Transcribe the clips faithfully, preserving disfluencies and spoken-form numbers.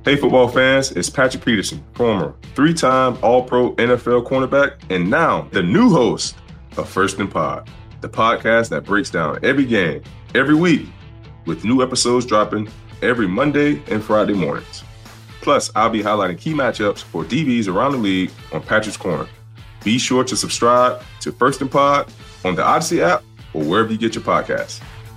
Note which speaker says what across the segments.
Speaker 1: Hey, football fans, it's Patrick Peterson, former three-time All-Pro N F L cornerback, and now the new host of First and Pod, the podcast that breaks down every game, every week, with new episodes dropping every Monday and Friday mornings. Plus, I'll be highlighting key matchups for D Bs around the league on Patrick's Corner. Be sure to subscribe to First and Pod on the Odyssey app or wherever you get your podcasts.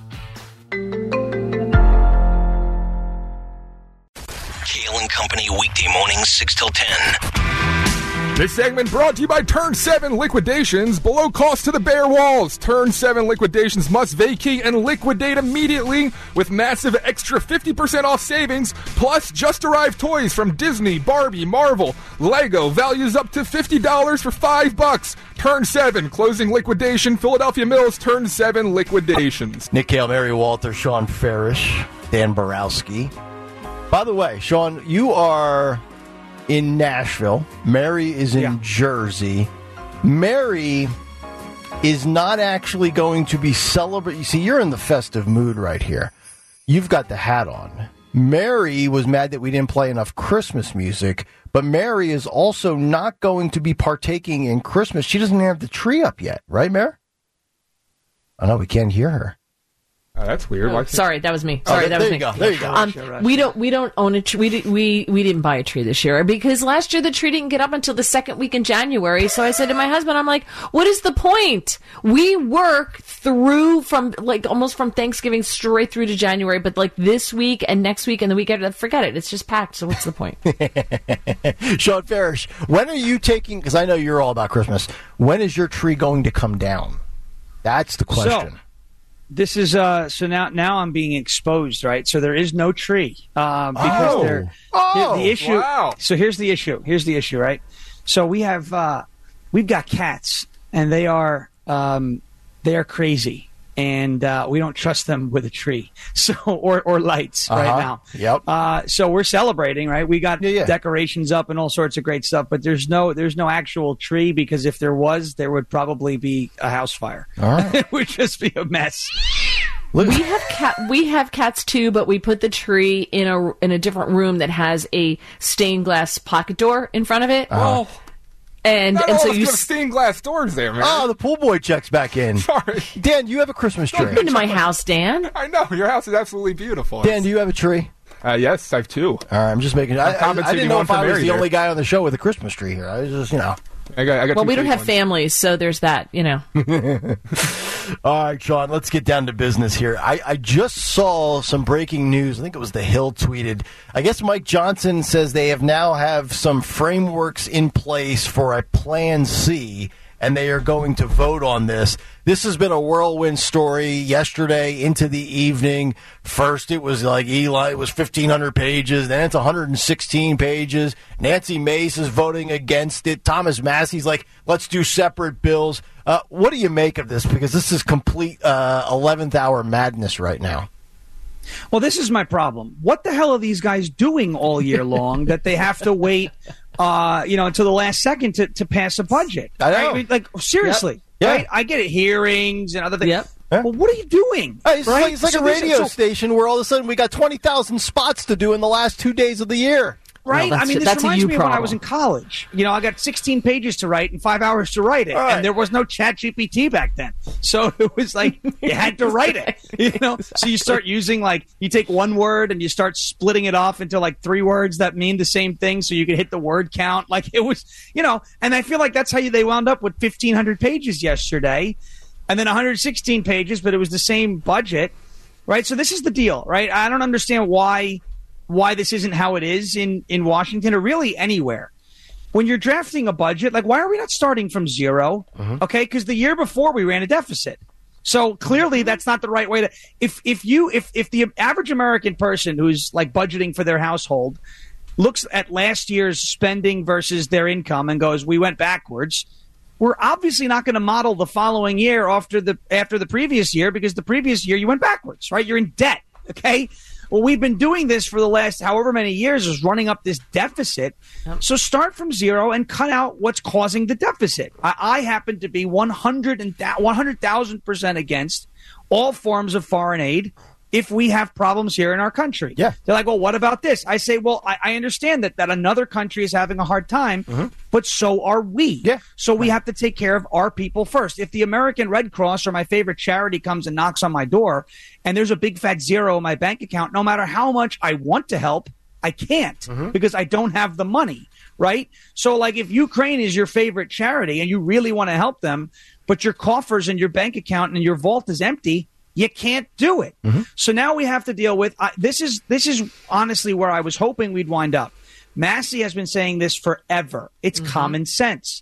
Speaker 2: Kale and Company weekday mornings six till ten.
Speaker 3: This segment brought to you by Turn seven Liquidations. Below cost to the bare walls. Turn seven Liquidations must vacate and liquidate immediately with massive extra fifty percent off savings, plus just arrived toys from Disney, Barbie, Marvel, Lego, values up to fifty dollars for five bucks. Turn seven, closing liquidation, Philadelphia Mills, Turn seven Liquidations.
Speaker 4: Nick Kale, Mary Walter, Sean Farish, Dan Borowski. By the way, Sean, you are in Nashville. Mary is in yeah. Jersey. Mary is not actually going to be celebrating. You see, you're in the festive mood right here. You've got the hat on. Mary was mad that we didn't play enough Christmas music, but Mary is also not going to be partaking in Christmas. She doesn't have the tree up yet, right, Mary? I know we can't hear her.
Speaker 3: Oh, that's weird.
Speaker 5: Oh, sorry, that was me. Sorry,
Speaker 4: oh,
Speaker 5: that was
Speaker 4: you
Speaker 5: me.
Speaker 4: Go. There you go.
Speaker 5: Um, we don't we don't own a tree. We, did, we we didn't buy a tree this year because last year the tree didn't get up until the second week in January. So I said to my husband, I'm like, what is the point? We work through from like almost from Thanksgiving straight through to January, but like this week and next week and the week after, forget it. It's just packed. So what's the point?
Speaker 4: Sean Farish, when are you taking? Because I know you're all about Christmas. When is your tree going to come down? That's the question.
Speaker 6: So, This is uh so now now I'm being exposed, right? So there is no tree uh, because
Speaker 4: oh.
Speaker 6: there
Speaker 3: oh,
Speaker 6: the issue.
Speaker 3: Wow.
Speaker 6: So here's the issue. Here's the issue, right? So we have uh, we've got cats, and they are um, they are crazy, and uh, we don't trust them with a tree, so or or lights
Speaker 4: uh-huh.
Speaker 6: right now.
Speaker 4: Yep.
Speaker 6: Uh, so we're celebrating, right? We got
Speaker 4: yeah, yeah.
Speaker 6: decorations up and all sorts of great stuff, but there's no there's no actual tree because if there was, there would probably be a house fire.
Speaker 4: All right.
Speaker 6: It would just be a mess.
Speaker 5: We have cat. We have cats too, but we put the tree in a in a different room that has a stained glass pocket door in front of it.
Speaker 3: Oh,
Speaker 5: and
Speaker 3: Not
Speaker 5: and so
Speaker 3: all
Speaker 5: you
Speaker 3: of stained glass doors there, man.
Speaker 4: Oh, the pool boy checks back in.
Speaker 3: Sorry,
Speaker 4: Dan, you have a Christmas tree.
Speaker 5: Come into my house, Dan.
Speaker 3: I know your house is absolutely beautiful.
Speaker 4: Dan, do you have a tree?
Speaker 3: Uh, yes, I have two.
Speaker 4: All right, I'm just making. I, I, I didn't know if I was the
Speaker 3: there.
Speaker 4: only guy on the show with a Christmas tree here. I was just, you know.
Speaker 3: I got, I got
Speaker 5: well, we don't have
Speaker 3: ones.
Speaker 5: families, so there's that, you know.
Speaker 4: All right, Sean, let's get down to business here. I, I just saw some breaking news. I think it was The Hill tweeted. I guess Mike Johnson says they have now have some frameworks in place for a Plan C, and they are going to vote on this. This has been a whirlwind story yesterday into the evening. First, it was like Eli, it was fifteen hundred pages. Then it's one hundred sixteen pages. Nancy Mace is voting against it. Thomas Massey's like, let's do separate bills. Uh, what do you make of this? Because this is complete uh, eleventh hour madness right now.
Speaker 6: Well, this is my problem. What the hell are these guys doing all year long that they have to wait, uh, you know, until the last second to, to pass a budget?
Speaker 4: I know.
Speaker 6: Right? I mean, like, seriously.
Speaker 4: Yep.
Speaker 6: Right? I get it, hearings and other things.
Speaker 5: Yep.
Speaker 6: Well, what are you doing?
Speaker 4: Hey, it's
Speaker 6: right?
Speaker 4: like, it's like
Speaker 6: So
Speaker 4: a
Speaker 6: this-
Speaker 4: radio
Speaker 6: so-
Speaker 4: station where all of a sudden we got twenty thousand spots to do in the last two days of the year.
Speaker 6: Right?
Speaker 5: No,
Speaker 6: I mean, this
Speaker 5: that's a
Speaker 6: reminds
Speaker 5: you
Speaker 6: me of when I
Speaker 5: problem.
Speaker 6: was in college. You know, I got sixteen pages to write and five hours to write it.
Speaker 4: All right.
Speaker 6: And there was no Chat G P T back then. So it was like you had to write it. You know? So you start using, like, you take one word and you start splitting it off into, like, three words that mean the same thing so you can hit the word count. Like, it was, you know, and I feel like that's how you, they wound up with fifteen hundred pages yesterday and then one hundred sixteen pages, but it was the same budget. Right? So this is the deal, right? I don't understand why why this isn't how it is in, in Washington or really anywhere. When you're drafting a budget, like, why are we not starting from zero? Mm-hmm. Okay, because the year before we ran a deficit. So clearly that's not the right way to if if you if if the average American person who's like budgeting for their household looks at last year's spending versus their income and goes, we went backwards, we're obviously not going to model the following year after the after the previous year because the previous year you went backwards, right? You're in debt, okay? Well, we've been doing this for the last however many years is running up this deficit. Yep. So start from zero and cut out what's causing the deficit. I, I happen to be one hundred thousand percent against all forms of foreign aid if we have problems here in our country.
Speaker 4: Yeah.
Speaker 6: They're like, well, what about this? I say, well, I, I understand that, that another country is having a hard time, mm-hmm. but so are we.
Speaker 4: Yeah.
Speaker 6: So we have to take care of our people first. If the American Red Cross or my favorite charity comes and knocks on my door and there's a big fat zero in my bank account, no matter how much I want to help, I can't mm-hmm. because I don't have the money, right? So like if Ukraine is your favorite charity and you really want to help them, but your coffers and your bank account and your vault is empty, you can't do it. Mm-hmm. So now we have to deal with uh, this is this is honestly where I was hoping we'd wind up. Massey has been saying this forever. It's mm-hmm. common sense.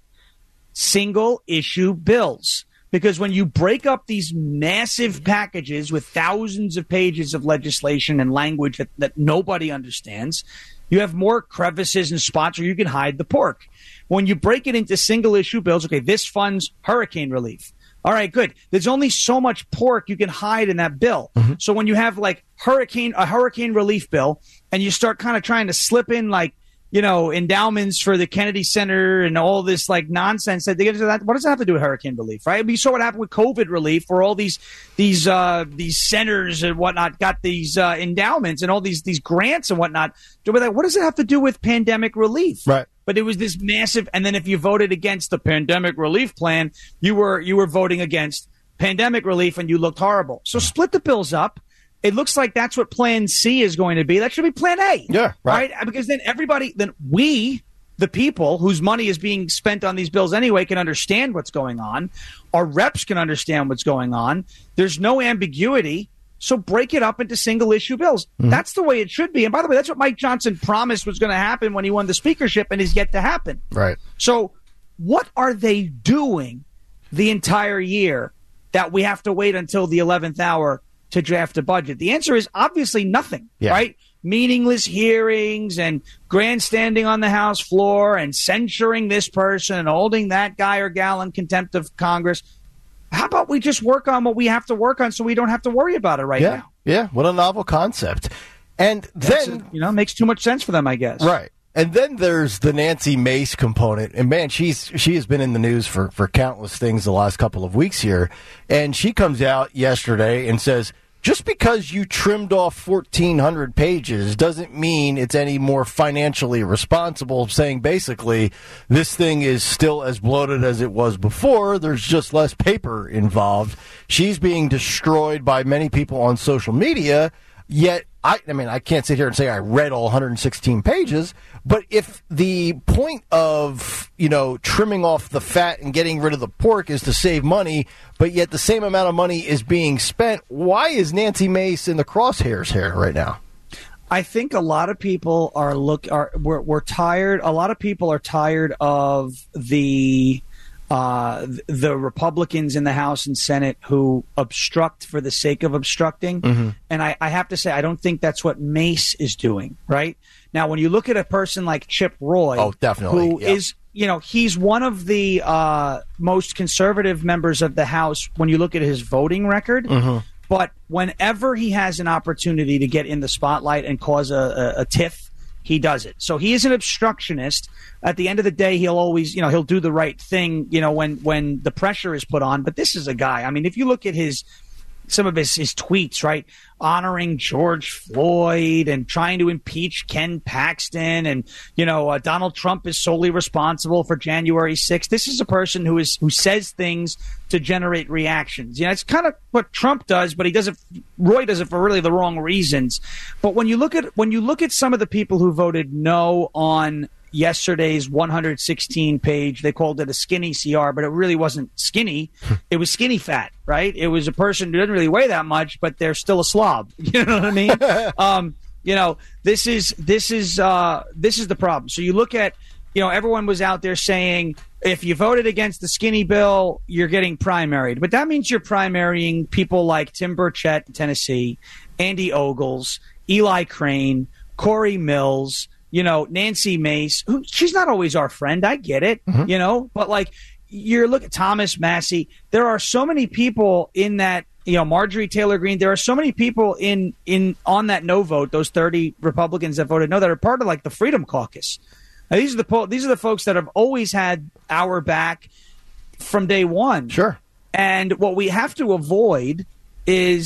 Speaker 6: Single issue bills. Because when you break up these massive packages with thousands of pages of legislation and language that, that nobody understands, you have more crevices and spots where you can hide the pork. When you break it into single issue bills, okay, this funds hurricane relief. All right, good. There's only so much pork you can hide in that bill. Mm-hmm. So when you have like hurricane, a hurricane relief bill, and you start kind of trying to slip in like, you know, endowments for the Kennedy Center and all this like nonsense that they get into that. What does that have to do with hurricane relief, right? We saw what happened with COVID relief, where all these these uh, these centers and whatnot got these uh, endowments and all these these grants and whatnot. What does it have to do with pandemic relief?
Speaker 4: Right.
Speaker 6: But it was this massive, and then if you voted against the pandemic relief plan, you were you were voting against pandemic relief, and you looked horrible. So split the bills up. It looks like that's what Plan C is going to be. That should be Plan A.
Speaker 4: Yeah, right.
Speaker 6: right? Because then everybody, then we, the people whose money is being spent on these bills anyway, can understand what's going on. Our reps can understand what's going on. There's no ambiguity. So break it up into single issue bills. Mm-hmm. That's the way it should be. And by the way, that's what Mike Johnson promised was going to happen when he won the speakership, and is yet to happen.
Speaker 4: Right.
Speaker 6: So what are they doing the entire year that we have to wait until the eleventh hour to draft a budget? The answer is obviously nothing, yeah. right? Meaningless hearings and grandstanding on the House floor and censuring this person and holding that guy or gal in contempt of Congress. How about we just work on what we have to work on so we don't have to worry about it right
Speaker 4: yeah.
Speaker 6: now?
Speaker 4: Yeah, what a novel concept. And
Speaker 6: That's
Speaker 4: then,
Speaker 6: a, you know, it makes too much sense for them, I guess.
Speaker 4: Right. And then there's the Nancy Mace component. And, man, she's she has been in the news for, for countless things the last couple of weeks here. And she comes out yesterday and says, just because you trimmed off fourteen hundred pages doesn't mean it's any more financially responsible, saying basically this thing is still as bloated as it was before. There's just less paper involved. She's being destroyed by many people on social media, yet I, I mean, I can't sit here and say I read all one hundred sixteen pages, but if the point of, you know, trimming off the fat and getting rid of the pork is to save money, but yet the same amount of money is being spent, why is Nancy Mace in the crosshairs here right now?
Speaker 6: I think a lot of people are look are we're, we're tired. A lot of people are tired of the uh, the Republicans in the House and Senate who obstruct for the sake of obstructing. Mm-hmm. And I, I have to say, I don't think that's what Mace is doing. Right now, when you look at a person like Chip Roy,
Speaker 4: oh, definitely,
Speaker 6: who
Speaker 4: yep.
Speaker 6: is, you know, he's one of the uh, most conservative members of the House when you look at his voting record. Mm-hmm. But whenever he has an opportunity to get in the spotlight and cause a, a, a tiff, he does it. So he is an obstructionist. At the end of the day, he'll always, you know, he'll do the right thing, you know, when, when the pressure is put on. But this is a guy, I mean, if you look at his some of his, his tweets, right, honoring George Floyd and trying to impeach Ken Paxton, and, you know, uh, Donald Trump is solely responsible for January sixth. This is a person who is who says things to generate reactions. You know, it's kind of what Trump does, but he does it. Roy does it for really the wrong reasons. But when you look at when you look at some of the people who voted no on yesterday's one hundred sixteen page, they called it a skinny C R, but it really wasn't skinny. It was skinny fat, right? It was a person who didn't really weigh that much, but they're still a slob. You know what I mean? um, you know, this is this is uh, this is the problem. So you look at, you know, everyone was out there saying if you voted against the skinny bill, you're getting primaried. But that means you're primarying people like Tim Burchett in Tennessee, Andy Ogles, Eli Crane, Corey Mills, you know, Nancy Mace, who she's not always our friend. I get it, mm-hmm. you know, but like you're looking at Thomas Massey. There are so many people in that, you know, Marjorie Taylor Greene. There are so many people in in on that no vote, those thirty Republicans that voted no, that are part of like the Freedom Caucus. Now, these are the po- these are the folks that have always had our back from day one.
Speaker 4: Sure.
Speaker 6: And what we have to avoid is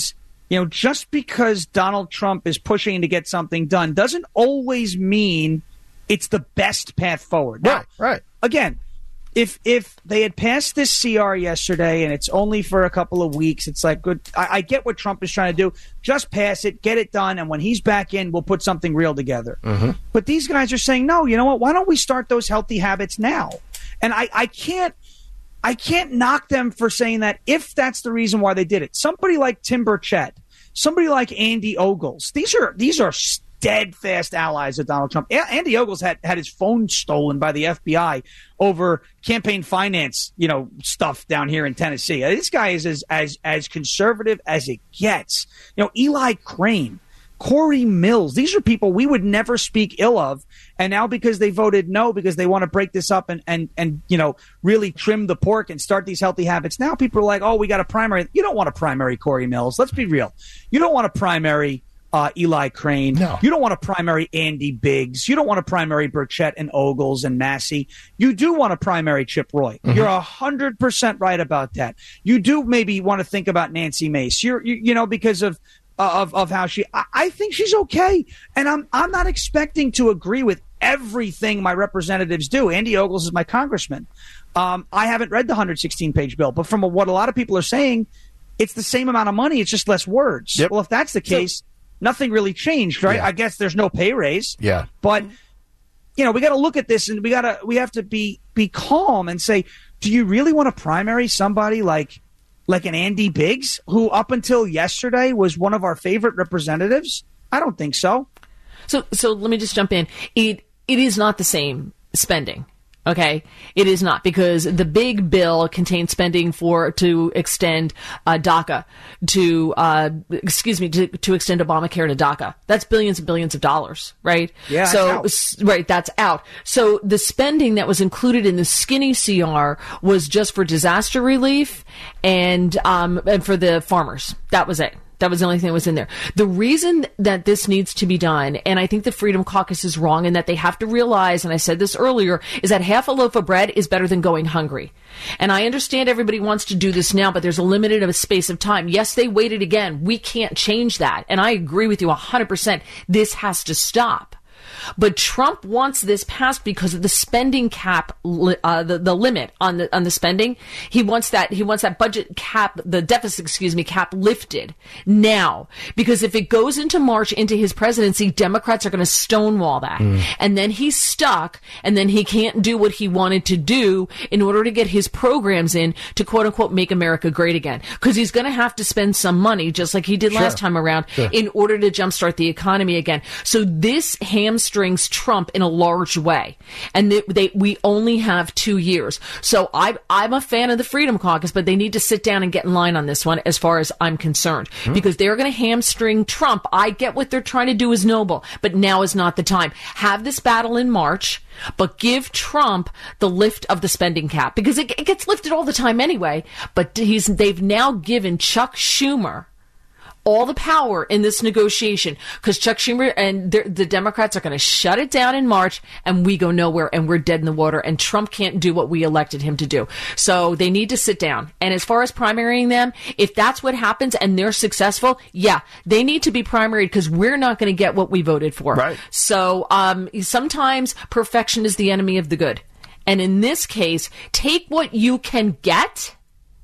Speaker 6: you know, just because Donald Trump is pushing to get something done doesn't always mean it's the best path forward. Now,
Speaker 4: right, right.
Speaker 6: Again, if if they had passed this C R yesterday and it's only for a couple of weeks, it's like, good. I, I get what Trump is trying to do. Just pass it, get it done, and when he's back in, we'll put something real together. Mm-hmm. But these guys are saying, no, you know what? Why don't we start those healthy habits now? And I, I can't. I can't knock them for saying that if that's the reason why they did it. Somebody like Tim Burchett, somebody like Andy Ogles, these are these are steadfast allies of Donald Trump. A- Andy Ogles had, had his phone stolen by the F B I over campaign finance, you know, stuff down here in Tennessee. This guy is as as, as conservative as it gets. You know, Eli Crane, Corey Mills, these are people we would never speak ill of. And now because they voted no, because they want to break this up and, and, and you know, really trim the pork and start these healthy habits, now people are like, oh, we got a primary. You don't want to primary Corey Mills. Let's be real. You don't want to primary uh, Eli Crane.
Speaker 4: No.
Speaker 6: You don't want to primary Andy Biggs. You don't want to primary Burchett and Ogles and Massey. You do want to primary Chip Roy. Mm-hmm. You're one hundred percent right about that. You do maybe want to think about Nancy Mace. You're, you, you know, because of Of, of how she, I, I think she's okay. And I'm I'm not expecting to agree with everything my representatives do. Andy Ogles is my congressman. Um, I haven't read the one hundred sixteen page bill, but from what a lot of people are saying, it's the same amount of money. It's just less words.
Speaker 4: Yep.
Speaker 6: Well, if that's the case, so, nothing really changed, right?
Speaker 4: Yeah.
Speaker 6: I guess there's no pay raise.
Speaker 4: Yeah.
Speaker 6: But, you know, we got to look at this and we got to, we have to be, be calm and say, do you really want to primary somebody like, like an Andy Biggs, who up until yesterday was one of our favorite representatives? I don't think so.
Speaker 5: So, so let me just jump in. It it is not the same spending. Okay, it is not, because the big bill contains spending for to extend uh, DACA to uh, excuse me to, to extend Obamacare to DACA. That's billions and billions of dollars, right?
Speaker 6: Yeah.
Speaker 5: So that's right, that's out. So the spending that was included in the skinny C R was just for disaster relief and um and for the farmers. That was it. That was the only thing that was in there. The reason that this needs to be done, and I think the Freedom Caucus is wrong, and that they have to realize, and I said this earlier, is that half a loaf of bread is better than going hungry. And I understand everybody wants to do this now, but there's a limited space of time. Yes, they waited again. We can't change that. And I agree with you one hundred percent. This has to stop. But Trump wants this passed because of the spending cap, uh, the, the limit on the on the spending. He wants that he wants that budget cap, the deficit, excuse me, cap lifted now. Because if it goes into March, into his presidency, Democrats are going to stonewall that. Mm. And then he's stuck, and then he can't do what he wanted to do in order to get his programs in to, quote unquote, make America great again. Because he's going to have to spend some money, just like he did sure. last time around, sure. in order to jumpstart the economy again. So this hamstrings Trump in a large way, and they, they we only have two years. So I, I'm a fan of the Freedom Caucus, but they need to sit down and get in line on this one, as far as I'm concerned, mm-hmm. because they're going to hamstring Trump. I get what they're trying to do is noble, but now is not the time. Have this battle in March, but give Trump the lift of the spending cap, because it, it gets lifted all the time anyway. But he's they've now given Chuck Schumer all the power in this negotiation, because Chuck Schumer and the, the Democrats are going to shut it down in March, and we go nowhere, and we're dead in the water, and Trump can't do what we elected him to do. So they need to sit down. And as far as primarying them, if that's what happens and they're successful, yeah, they need to be primaried, because we're not going to get what we voted for.
Speaker 4: Right.
Speaker 5: So um, sometimes perfection is the enemy of the good. And in this case, take what you can get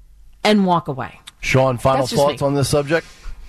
Speaker 5: and walk away.
Speaker 4: Sean, final thoughts me. on this subject?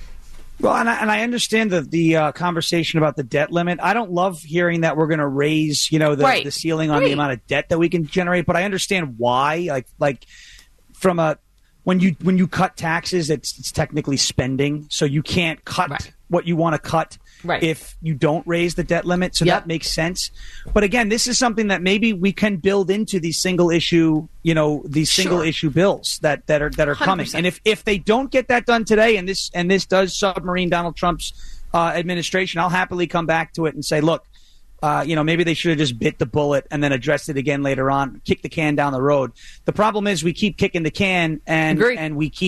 Speaker 6: Well, and I, and I understand the the uh, conversation about the debt limit. I don't love hearing that we're going to raise, you know, the,
Speaker 5: right.
Speaker 6: the ceiling on
Speaker 5: right.
Speaker 6: the amount of debt that we can generate. But I understand why. Like, like from a when you when you cut taxes, it's it's technically spending, so you can't cut
Speaker 5: right.
Speaker 6: what you want to cut
Speaker 5: right.
Speaker 6: if you don't raise the debt limit. So
Speaker 5: yep.
Speaker 6: that makes sense. But again, this is something that maybe we can build into these single issue, you know, these single
Speaker 5: sure.
Speaker 6: issue bills that, that are that are coming. And if, if they don't get that done today, and this and this does submarine Donald Trump's uh, administration, I'll happily come back to it and say, look, uh, you know, maybe they should have just bit the bullet and then addressed it again later on, kick the can down the road. The problem is we keep kicking the can and
Speaker 5: Agreed.
Speaker 6: and we keep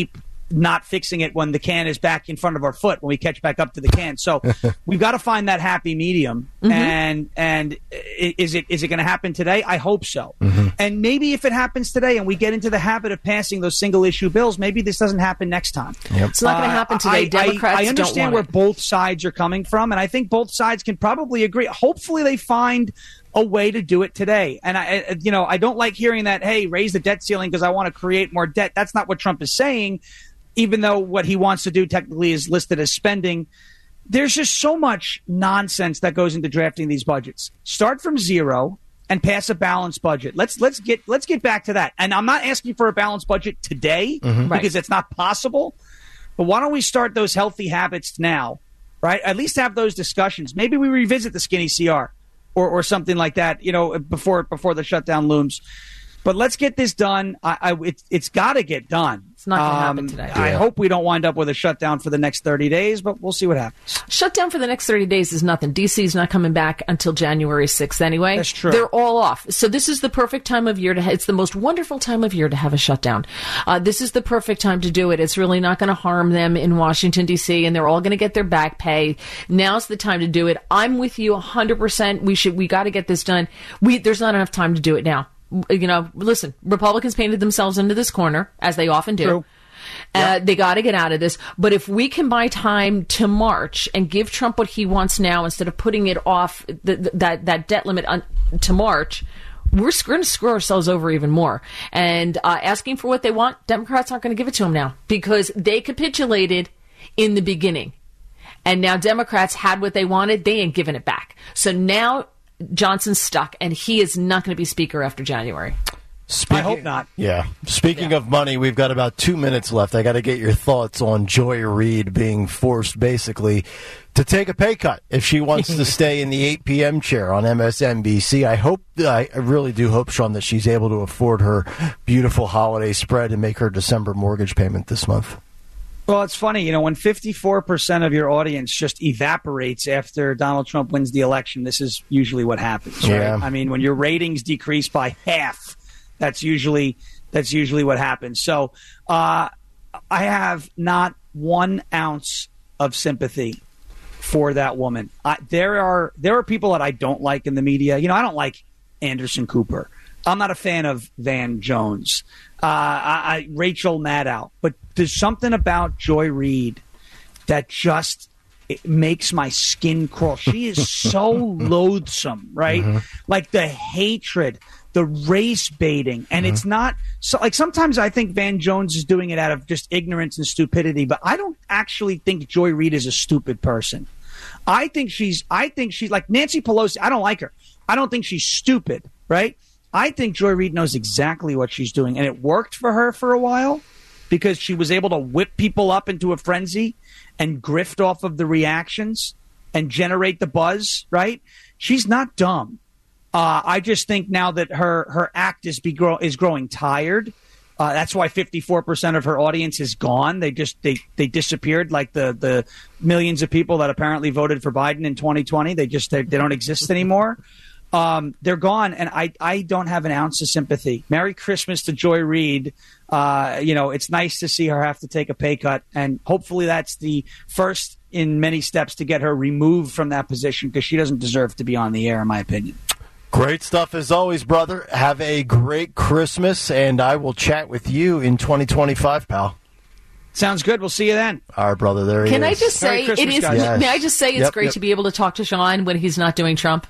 Speaker 6: not fixing it when the can is back in front of our foot when we catch back up to the can. So we've got to find that happy medium. Mm-hmm. And and is it is it going to happen today? I hope so. Mm-hmm. And maybe if it happens today and we get into the habit of passing those single issue bills, maybe this doesn't happen next time.
Speaker 5: Yep. It's not going to happen today. Uh, I, Democrats
Speaker 6: I, I understand
Speaker 5: don't
Speaker 6: where
Speaker 5: want it.
Speaker 6: both sides are coming from, and I think both sides can probably agree. Hopefully they find a way to do it today. And I, you know, I don't like hearing that, hey, raise the debt ceiling because I want to create more debt. That's not what Trump is saying, even though what he wants to do technically is listed as spending. There's just so much nonsense that goes into drafting these budgets. Start from zero and pass a balanced budget. Let's let's get let's get back to that. And I'm not asking for a balanced budget today mm-hmm. because right. it's not possible. But why don't we start those healthy habits now, right? At least have those discussions. Maybe we revisit the skinny C R. Or, or something like that, you know, before before the shutdown looms. But let's get this done. I, I it, it's got to get done.
Speaker 5: It's not going to
Speaker 6: um,
Speaker 5: happen today.
Speaker 6: I
Speaker 5: yeah.
Speaker 6: hope we don't wind up with a shutdown for the next thirty days, but we'll see what happens.
Speaker 5: Shutdown for the next thirty days is nothing. D C's not coming back until January sixth anyway.
Speaker 6: That's true.
Speaker 5: They're all off. So this is the perfect time of year to ha- it's the most wonderful time of year to have a shutdown. Uh, this is the perfect time to do it. It's really not going to harm them in Washington, D C, and they're all going to get their back pay. Now's the time to do it. I'm with you one hundred percent. We should, we got to get this done. We, there's not enough time to do it now. You know, listen, Republicans painted themselves into this corner, as they often do.
Speaker 6: True.
Speaker 5: Uh,
Speaker 6: yeah.
Speaker 5: They got to get out of this. But if we can buy time to March and give Trump what he wants now instead of putting it off, the, the, that, that debt limit on, to March, we're going to screw ourselves over even more. And uh, asking for what they want, Democrats aren't going to give it to them now because they capitulated in the beginning. And now Democrats had what they wanted. They ain't giving it back. So now Johnson's stuck, and he is not going to be Speaker after January.
Speaker 4: Speaking,
Speaker 6: I hope not.
Speaker 4: Yeah. Speaking yeah. of money, we've got about two minutes left. I got to get your thoughts on Joy Reid being forced, basically, to take a pay cut if she wants to stay in the eight p.m. chair on M S N B C. I hope, I really do hope, Sean, that she's able to afford her beautiful holiday spread and make her December mortgage payment this month.
Speaker 6: Well, it's funny, you know, when fifty-four percent of your audience just evaporates after Donald Trump wins the election, this is usually what happens, right?
Speaker 4: Yeah.
Speaker 6: I mean, when your ratings decrease by half, that's usually that's usually what happens. So uh, I have not one ounce of sympathy for that woman. I, there are there are people that I don't like in the media. You know, I don't like Anderson Cooper. I'm not a fan of Van Jones, uh, I, I, Rachel Maddow. But there's something about Joy Reid that just it makes my skin crawl. She is so loathsome, right? Mm-hmm. Like the hatred, the race baiting. And mm-hmm. it's not so like sometimes I think Van Jones is doing it out of just ignorance and stupidity. But I don't actually think Joy Reid is a stupid person. I think she's I think she's like Nancy Pelosi. I don't like her. I don't think she's stupid, right? I think Joy Reid knows exactly what she's doing, and it worked for her for a while because she was able to whip people up into a frenzy and grift off of the reactions and generate the buzz, right? She's not dumb. Uh, I just think now that her, her act is, be grow, is growing tired. Uh, that's why fifty-four percent of her audience is gone. They just they, they disappeared like the, the millions of people that apparently voted for Biden in twenty twenty. They just they, they don't exist anymore. Um, they're gone, and I, I don't have an ounce of sympathy. Merry Christmas to Joy Reid. Uh, you know, it's nice to see her have to take a pay cut, and hopefully that's the first in many steps to get her removed from that position because she doesn't deserve to be on the air, in my opinion.
Speaker 4: Great stuff as always, brother. Have a great Christmas, and I will chat with you in twenty twenty-five, pal.
Speaker 6: Sounds good. We'll see you then.
Speaker 4: All right, brother. There he
Speaker 5: Can
Speaker 4: is.
Speaker 5: I just say it is?
Speaker 4: Yes.
Speaker 5: May I just say it's
Speaker 4: yep,
Speaker 5: great
Speaker 4: yep.
Speaker 5: to be able to talk to Sean when he's not doing Trump.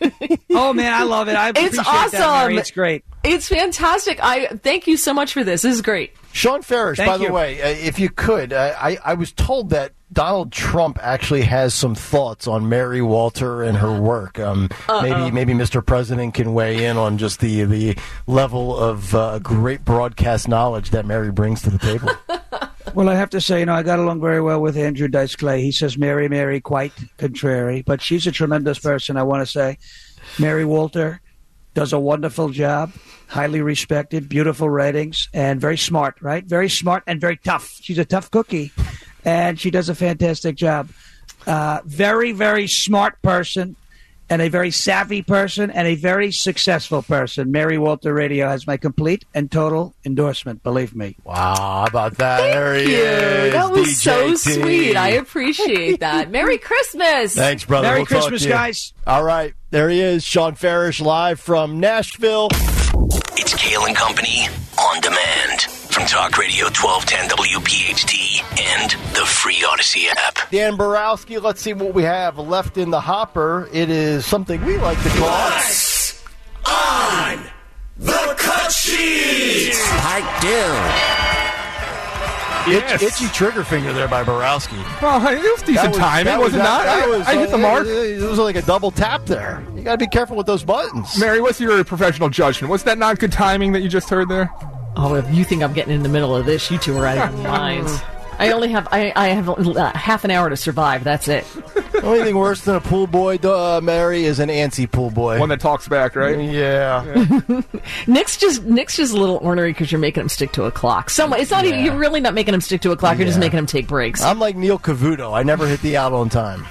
Speaker 6: Oh man, I love it. I
Speaker 5: it's
Speaker 6: appreciate
Speaker 5: awesome.
Speaker 6: that, Mary. It's great.
Speaker 5: It's fantastic. I thank you so much for this. This is great.
Speaker 4: Sean Farish,
Speaker 6: Thank
Speaker 4: by
Speaker 6: you.
Speaker 4: the way, uh, if you could, uh, I, I was told that Donald Trump actually has some thoughts on Mary Walter and her work. Um, maybe maybe Mister President can weigh in on just the, the level of uh, great broadcast knowledge that Mary brings to the table.
Speaker 6: Well, I have to say, you know, I got along very well with Andrew Dice Clay. He says Mary, Mary, quite contrary. But she's a tremendous person, I want to say. Mary Walter does a wonderful job, highly respected, beautiful ratings, and very smart, right? Very smart and very tough. She's a tough cookie, and she does a fantastic job. Uh, very, very smart person. and a very savvy person and a very successful person. Mary Walter Radio has my complete and total endorsement, believe me.
Speaker 4: Wow, how about that?
Speaker 5: Thank
Speaker 4: there he
Speaker 5: you.
Speaker 4: is.
Speaker 5: That was
Speaker 4: D J
Speaker 5: so
Speaker 4: T.
Speaker 5: sweet. I appreciate that. Merry Christmas.
Speaker 4: Thanks, brother.
Speaker 6: Merry
Speaker 4: We'll talk
Speaker 6: Christmas,
Speaker 4: to you.
Speaker 6: guys.
Speaker 4: All right, there he is, Sean Farish, live from Nashville.
Speaker 2: It's Kale and Company on demand from Talk Radio twelve ten W P H T and the free Odyssey app.
Speaker 4: Dan Borowski, let's see what we have left in the hopper. It is something we like to call...
Speaker 7: What's on the cut sheet?
Speaker 2: Part two.
Speaker 3: Yes.
Speaker 4: Itch, itchy trigger finger there by Borowski.
Speaker 3: Well, it was decent
Speaker 4: That was-
Speaker 3: timing,
Speaker 4: that
Speaker 3: was it not?
Speaker 4: that
Speaker 3: I,
Speaker 4: was,
Speaker 3: I hit the
Speaker 4: uh,
Speaker 3: mark.
Speaker 4: It was like a double tap there. You got to be careful with those buttons.
Speaker 3: Mary, what's your professional judgment? Was that not good timing that you just heard there?
Speaker 5: Oh, if you think I'm getting in the middle of this, you two are out of your minds. I only have I, I have uh, half an hour to survive. That's it.
Speaker 4: The only thing worse than a pool boy, uh, Mary, is an antsy pool boy.
Speaker 3: One that talks back, right?
Speaker 4: Yeah.
Speaker 5: Nick's just Nick's just a little ornery because you're making him stick to a clock. So it's not even, you're really not making him stick to a clock. You're just
Speaker 4: Yeah.
Speaker 5: making him take breaks.
Speaker 4: I'm like Neil Cavuto. I never hit the out on time.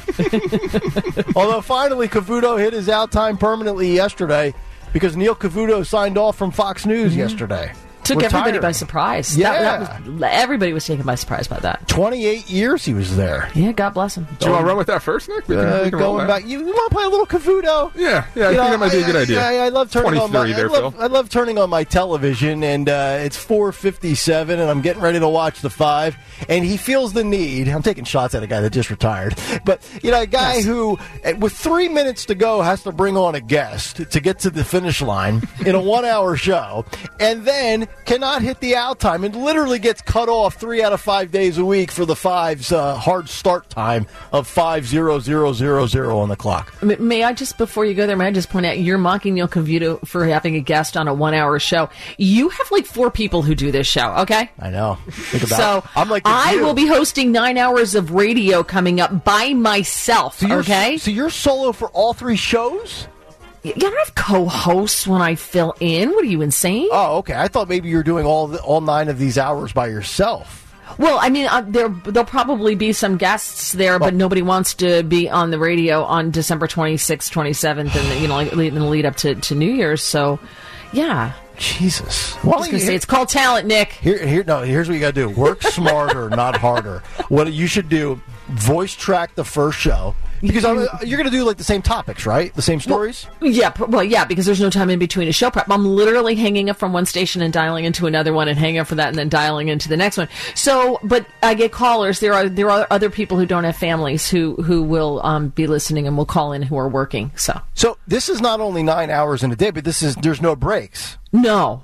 Speaker 4: Although finally Cavuto hit his out time permanently yesterday because Neil Cavuto signed off from Fox News yesterday.
Speaker 5: Took everybody
Speaker 4: Retiring.
Speaker 5: by surprise.
Speaker 4: Yeah.
Speaker 5: That, that was, everybody was taken by surprise by that.
Speaker 4: twenty-eight years he was there.
Speaker 5: Yeah, God bless him.
Speaker 3: Do you want to run with that first, Nick? We can,
Speaker 4: Uh,
Speaker 3: we can roll
Speaker 4: going
Speaker 3: that.
Speaker 4: back, you, you want to play a little Cavuto?
Speaker 3: Yeah, yeah, I
Speaker 4: You
Speaker 3: think
Speaker 4: know,
Speaker 3: that might be a good idea.
Speaker 4: I, I, I love turning on my.
Speaker 3: twenty-three there,
Speaker 4: I, love,
Speaker 3: Phil.
Speaker 4: I love turning on my television, and uh, it's four fifty-seven, and I'm getting ready to watch the five. And he feels the need. I'm taking shots at a guy that just retired, but you know, a guy
Speaker 5: Yes.
Speaker 4: who, uh, with three minutes to go, has to bring on a guest to get to the finish line in a one-hour show, and then cannot hit the out time, and literally gets cut off three out of five days a week for the five's uh, hard start time of five zero zero zero zero on the clock.
Speaker 5: M- May I just, before you go there, may I just point out, you're mocking Neil Cavuto for having a guest on a one-hour show. You have like four people who do this show, okay?
Speaker 4: I know. Think about
Speaker 5: So
Speaker 4: it. I'm like the
Speaker 5: I
Speaker 4: Jew.
Speaker 5: will be hosting nine hours of radio coming up by myself,
Speaker 4: So you're,
Speaker 5: okay?
Speaker 4: So you're solo for all three shows?
Speaker 5: You don't have co-hosts when I fill in. What are you, insane?
Speaker 4: Oh, okay. I thought maybe you're doing all the, all nine of these hours by yourself.
Speaker 5: Well, I mean, uh, there there'll probably be some guests there, but nobody wants to be on the radio on December twenty-sixth, twenty-seventh, and you know, like, in the lead up to, to New Year's. So, yeah,
Speaker 4: Jesus.
Speaker 5: I was gonna say it's called talent, Nick.
Speaker 4: Here, here, no. Here's what you got to do: work smarter, not harder. What you should do: voice track the first show because I'm, you're going to do like the same topics, right? The same stories.
Speaker 5: Yeah, pr- well, yeah, because there's no time in between a show prep. I'm literally hanging up from one station and dialing into another one, and hanging up for that, and then dialing into the next one. So, but I get callers. There are there are other people who don't have families who who will um, be listening and will call in who are working. So,
Speaker 4: So this is not only nine hours in a day, but this is there's no breaks.
Speaker 5: no.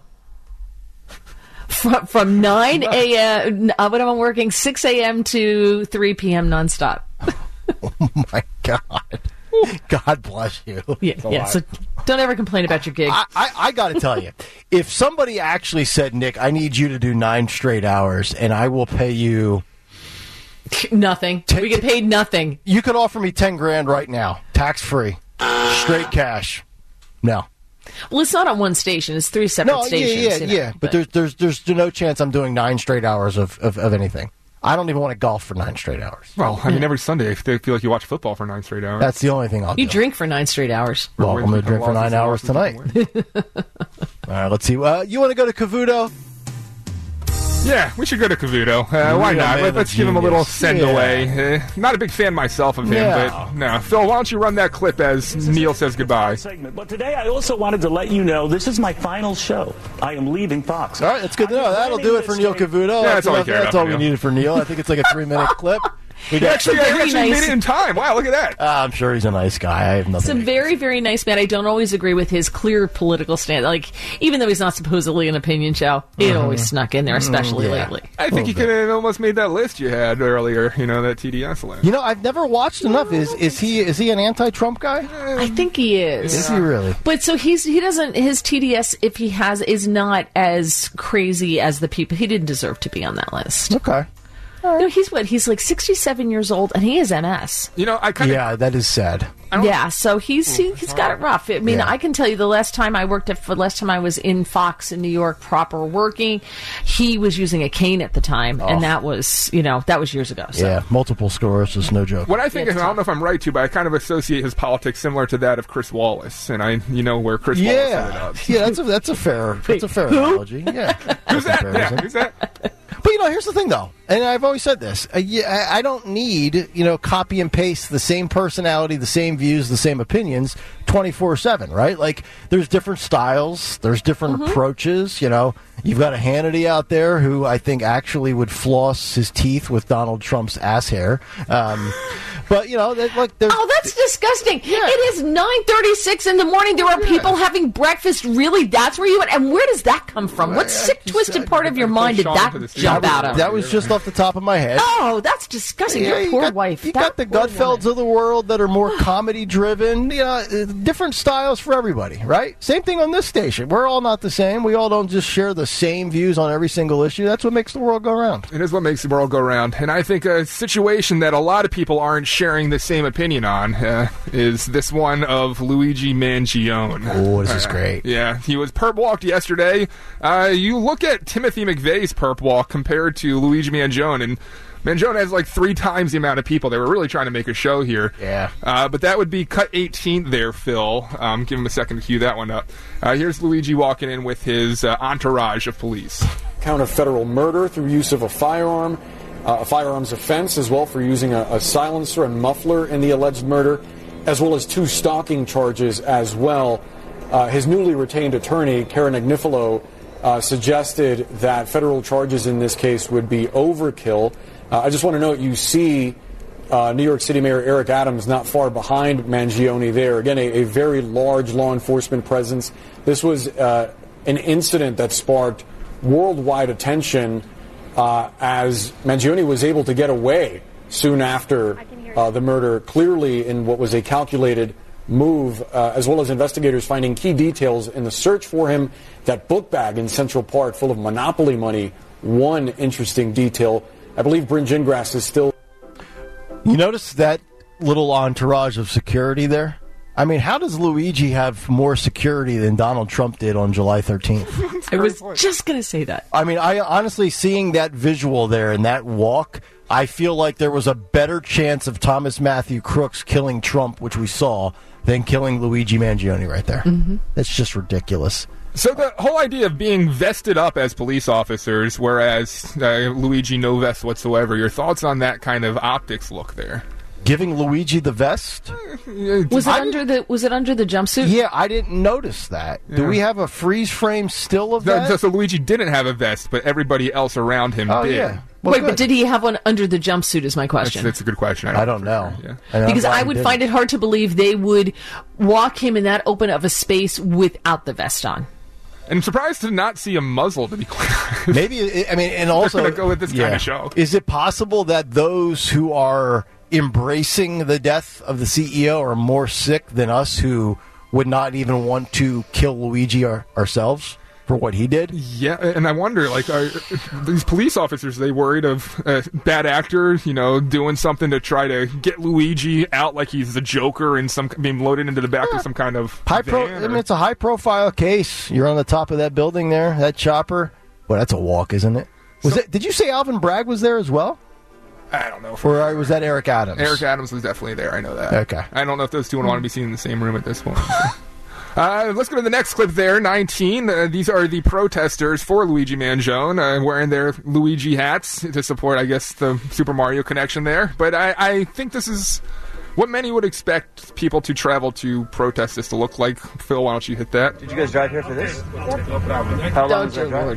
Speaker 5: From, from nine a.m. Uh, what am I working? six a.m. to three p.m. nonstop.
Speaker 4: Oh my God! God bless you.
Speaker 5: Yeah, yeah. So don't ever complain about your gig.
Speaker 4: I, I, I got to tell you, if somebody actually said, Nick, I need you to do nine straight hours, and I will pay you,
Speaker 5: Nothing. We get paid nothing.
Speaker 4: you could offer me ten grand right now, tax free, straight cash. No.
Speaker 5: Well, it's not on one station. It's three separate
Speaker 4: No, yeah,
Speaker 5: stations.
Speaker 4: yeah,
Speaker 5: you know,
Speaker 4: yeah. But there's, there's, there's no chance I'm doing nine straight hours of, of, of anything. I don't even want to golf for nine straight hours.
Speaker 3: Well, I mean, every Sunday I feel like you watch football for nine straight hours.
Speaker 4: That's the only thing I'll
Speaker 5: You
Speaker 4: do.
Speaker 5: drink for nine straight hours.
Speaker 4: Well, I'm going to drink for nine hours tonight. All right, let's see. Uh, you want to go to Cavuto?
Speaker 3: Yeah, we should go to Cavuto. Uh, why
Speaker 4: Real
Speaker 3: not?
Speaker 4: man
Speaker 3: Let,
Speaker 4: of
Speaker 3: let's give him a little
Speaker 4: genius.
Speaker 3: send
Speaker 4: Yeah.
Speaker 3: away. Uh, not a big fan myself of him,
Speaker 4: No.
Speaker 3: but no. Phil, why don't you run that clip as Neil says goodbye?
Speaker 8: Segment. But today I also wanted to let you know this is my final show. I am leaving Fox.
Speaker 4: All right, that's good to know. That'll do it for Neil Cavuto.
Speaker 3: Yeah, that's all I
Speaker 4: enough-
Speaker 3: care
Speaker 4: That's
Speaker 3: about
Speaker 4: all
Speaker 3: for
Speaker 4: we
Speaker 3: Neil.
Speaker 4: needed for Neil. I think it's like a three-minute clip. We
Speaker 3: He
Speaker 4: got
Speaker 3: actually,
Speaker 5: Very
Speaker 3: he actually
Speaker 5: nice.
Speaker 3: made it in time. Wow, look at that.
Speaker 4: Uh, I'm sure he's a nice guy. I have
Speaker 5: It's
Speaker 4: nothing.
Speaker 5: a
Speaker 4: to-
Speaker 5: very, very nice man. I don't always agree with his clear political stand. Like, even though he's not supposedly an opinion show, it always snuck in there, especially
Speaker 4: yeah.
Speaker 5: lately.
Speaker 3: I think he could have almost made that list you had earlier, you know, that T D S list.
Speaker 4: You know, I've never watched enough. Is is he is he an anti-Trump guy?
Speaker 5: I think he is.
Speaker 4: Is he really?
Speaker 5: But so he's he doesn't his T D S, if he has, is not as crazy as the people. He didn't deserve to be on that list.
Speaker 4: Okay.
Speaker 5: You know, he's what? He's like sixty-seven years old, and he has M S.
Speaker 3: You know, I kind of
Speaker 4: Yeah, that is sad.
Speaker 5: Yeah, so he's he, he's got it rough. I mean,
Speaker 4: Yeah.
Speaker 5: I can tell you the last time I worked at, the last time I was in Fox in New York, proper working, he was using a cane at the time, and that was, you know, that was years ago. So.
Speaker 4: Yeah, multiple sclerosis, no joke.
Speaker 3: What I think
Speaker 5: It's
Speaker 3: is, I don't
Speaker 5: tough.
Speaker 3: know if I'm right too, but I kind of associate his politics similar to that of Chris Wallace, and I, you know, where Chris Wallace ended
Speaker 4: Yeah,
Speaker 3: up.
Speaker 4: yeah, that's a that's a fair that's a fair analogy. Yeah,
Speaker 3: Who's that?
Speaker 4: comparison.
Speaker 3: Yeah, who's that?
Speaker 4: But you know, here's the thing, though, and I've always said this: uh, yeah, I I don't need you know copy and paste the same personality, the same views, the same opinions, twenty-four seven. Right? Like, there's different styles, there's different
Speaker 5: Mm-hmm.
Speaker 4: approaches. You know, you've got a Hannity out there who I think actually would floss his teeth with Donald Trump's ass hair. Um, but you know, that, like, there's
Speaker 5: Oh, that's disgusting!
Speaker 4: Yeah.
Speaker 5: It is nine thirty-six in the morning. There are people having breakfast. Really, that's where you went. And where does that come from? What sick, twisted part of your mind did
Speaker 3: Sean
Speaker 5: that
Speaker 3: to the studio.
Speaker 5: jump out of?
Speaker 4: that was just off the top of my head.
Speaker 5: Oh, that's disgusting.
Speaker 4: Yeah,
Speaker 5: Your
Speaker 4: you
Speaker 5: poor
Speaker 4: got,
Speaker 5: wife.
Speaker 4: You
Speaker 5: That
Speaker 4: got the
Speaker 5: poor
Speaker 4: Gutfelds
Speaker 5: woman.
Speaker 4: of the world that are more comedy driven. You know, uh, different styles for everybody, right? Same thing on this station. We're all not the same. We all don't just share the same views on every single issue. That's what makes the world go round.
Speaker 3: It is what makes the world go round. And I think a situation that a lot of people aren't sharing the same opinion on uh, is this one of Luigi Mangione.
Speaker 4: Oh, this is great.
Speaker 3: Yeah, he was perp walked yesterday. Uh, you look at Timothy McVeigh's perp walk compared to Luigi Mangione, and Mangione has like three times the amount of people. They were really trying to make a show here.
Speaker 4: Yeah.
Speaker 3: Uh, but that would be cut eighteenth there, Phil. Um, give him a second to cue that one up. Uh, here's Luigi walking in with his uh, entourage of police.
Speaker 9: Count of federal murder through use of a firearm, uh, a firearms offense as well for using a, a silencer and muffler in the alleged murder, as well as two stalking charges as well. Uh, his newly retained attorney, Karen Agnifilo, uh, suggested that federal charges in this case would be overkill. Uh, I just want to note, you see uh, New York City Mayor Eric Adams not far behind Mangione there. Again, a, a very large law enforcement presence. This was uh, an incident that sparked worldwide attention uh, as Mangione was able to get away soon after uh, the murder, clearly in what was a calculated move, uh, as well as investigators finding key details in the search for him. That book bag in Central Park full of Monopoly money, one interesting detail. I believe Bryn Gingras is still...
Speaker 4: You notice that little entourage of security there? I mean, how does Luigi have more security than Donald Trump did on July thirteenth?
Speaker 5: I was just going to say that.
Speaker 4: I mean, I honestly, seeing that visual there and that walk, I feel like there was a better chance of Thomas Matthew Crooks killing Trump, which we saw, than killing Luigi Mangione right there. Mm-hmm. That's just ridiculous.
Speaker 3: So the whole idea of being vested up as police officers, whereas uh, Luigi no vest whatsoever, your thoughts on that kind of optics look there?
Speaker 4: Giving Luigi the vest?
Speaker 5: Was it
Speaker 4: I
Speaker 5: under the Was it under the jumpsuit?
Speaker 4: Yeah, I didn't notice that. Do
Speaker 3: Yeah.
Speaker 4: we have a freeze frame still of
Speaker 3: No,
Speaker 4: that?
Speaker 3: so Luigi didn't have a vest, but everybody else around him
Speaker 4: oh,
Speaker 3: did.
Speaker 4: yeah. Well,
Speaker 5: Wait,
Speaker 4: good.
Speaker 5: but did he have one under the jumpsuit? Is my
Speaker 3: That's,
Speaker 5: question.
Speaker 3: that's a good question.
Speaker 4: I don't know.
Speaker 3: Yeah.
Speaker 4: And I'm
Speaker 5: Because
Speaker 4: glad
Speaker 5: I
Speaker 4: he
Speaker 5: would
Speaker 4: didn't.
Speaker 5: find it hard to believe they would walk him in that open of a space without the vest on.
Speaker 3: And I'm surprised to not see a muzzle, to be clear.
Speaker 4: Maybe, I mean, and also...
Speaker 3: gonna go with this kind of show.
Speaker 4: Is it possible that those who are embracing the death of the C E O are more sick than us who would not even want to kill Luigi our, ourselves for what he did?
Speaker 3: Yeah, and I wonder, like, are these police officers, are they worried of a bad actor, you know, doing something to try to get Luigi out like he's the Joker and some being loaded into the back of some kind of
Speaker 4: High pro,
Speaker 3: van,
Speaker 4: I mean,
Speaker 3: or-
Speaker 4: it's a high-profile case. You're on the top of that building there, that chopper. Well, that's a walk, isn't it? Was
Speaker 3: So-
Speaker 4: it? Did you say Alvin Bragg was there as well?
Speaker 3: I don't know.
Speaker 4: Or was that Eric Adams?
Speaker 3: Eric Adams was definitely there. I know that.
Speaker 4: Okay.
Speaker 3: I don't know if those two would want to be seen in the same room at this point. uh, let's go to the next clip there. nineteen. Uh, these are the protesters for Luigi Mangione uh, wearing their Luigi hats to support, I guess, the Super Mario connection there. But I, I think this is what many would expect people to travel to protest this to look like. Phil, why don't you hit that?
Speaker 10: Did you guys drive here for this? How long was that drive?